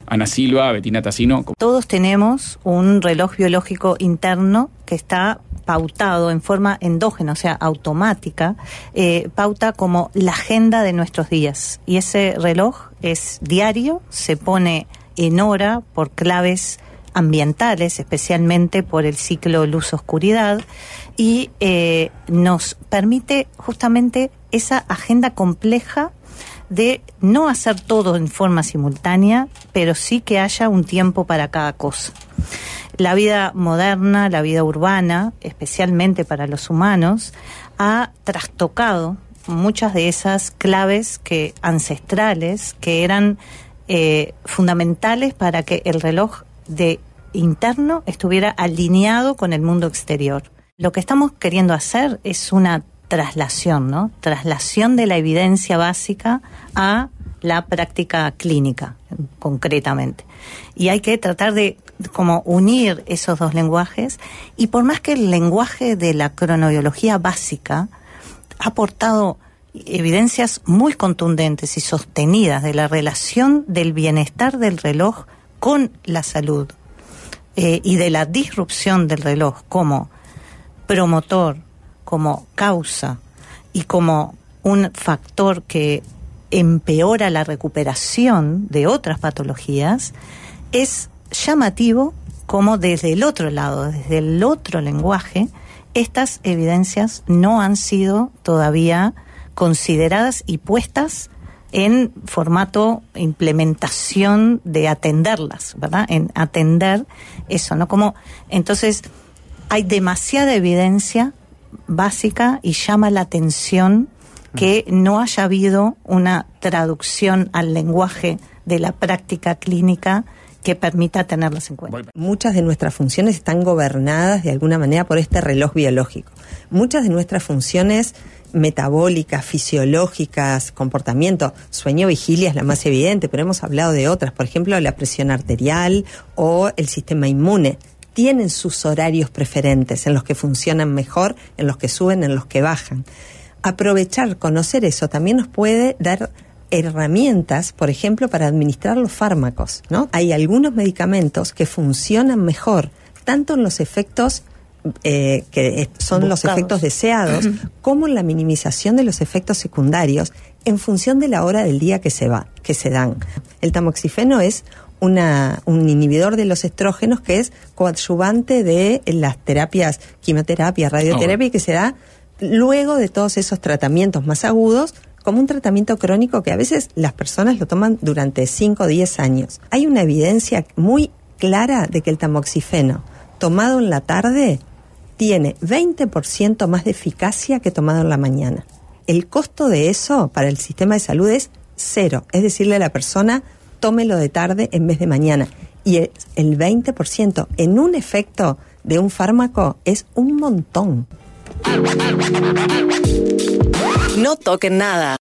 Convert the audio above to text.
Ana Silva, Betina Tassino. Todos tenemos un reloj biológico interno que está pautado en forma endógena, o sea, automática, pauta como la agenda de nuestros días. Y ese reloj es diario, se pone en hora por claves ambientales, especialmente por el ciclo luz-oscuridad, y nos permite justamente esa agenda compleja de no hacer todo en forma simultánea, pero sí que haya un tiempo para cada cosa. La vida moderna, la vida urbana, especialmente para los humanos, ha trastocado muchas de esas claves ancestrales que eran fundamentales para que el reloj interno estuviera alineado con el mundo exterior. Lo que estamos queriendo hacer es una traslación, ¿no? Traslación de la evidencia básica a la práctica clínica, concretamente. Y hay que tratar de como unir esos dos lenguajes, y por más que el lenguaje de la cronobiología básica ha aportado evidencias muy contundentes y sostenidas de la relación del bienestar del reloj con la salud, y de la disrupción del reloj como promotor, como causa y como un factor que empeora la recuperación de otras patologías, es llamativo como desde el otro lado, desde el otro lenguaje, estas evidencias no han sido todavía consideradas y puestas en formato implementación de atenderlas, ¿verdad? En atender eso, ¿no? Como, entonces, hay demasiada evidencia básica y llama la atención que no haya habido una traducción al lenguaje de la práctica clínica que permita tenerlas en cuenta. Muchas de nuestras funciones están gobernadas de alguna manera por este reloj biológico. Muchas de nuestras funciones metabólicas, fisiológicas, comportamiento, sueño, vigilia es la más evidente, pero hemos hablado de otras, por ejemplo, la presión arterial o el sistema inmune. Tienen sus horarios preferentes en los que funcionan mejor, en los que suben, en los que bajan. Aprovechar, conocer eso también nos puede dar herramientas, por ejemplo, para administrar los fármacos, ¿no? Hay algunos medicamentos que funcionan mejor, tanto en los efectos que son buscados, los efectos deseados, como en la minimización de los efectos secundarios, en función de la hora del día que se dan. El tamoxifeno es un inhibidor de los estrógenos que es coadyuvante de las terapias, quimioterapia, radioterapia, que se da luego de todos esos tratamientos más agudos, como un tratamiento crónico que a veces las personas lo toman durante 5 o 10 años. Hay una evidencia muy clara de que el tamoxifeno tomado en la tarde tiene 20% más de eficacia que tomado en la mañana. El costo de eso para el sistema de salud es 0, es decirle a la persona, tómelo de tarde en vez de mañana. Y el 20% en un efecto de un fármaco es un montón. No toquen nada.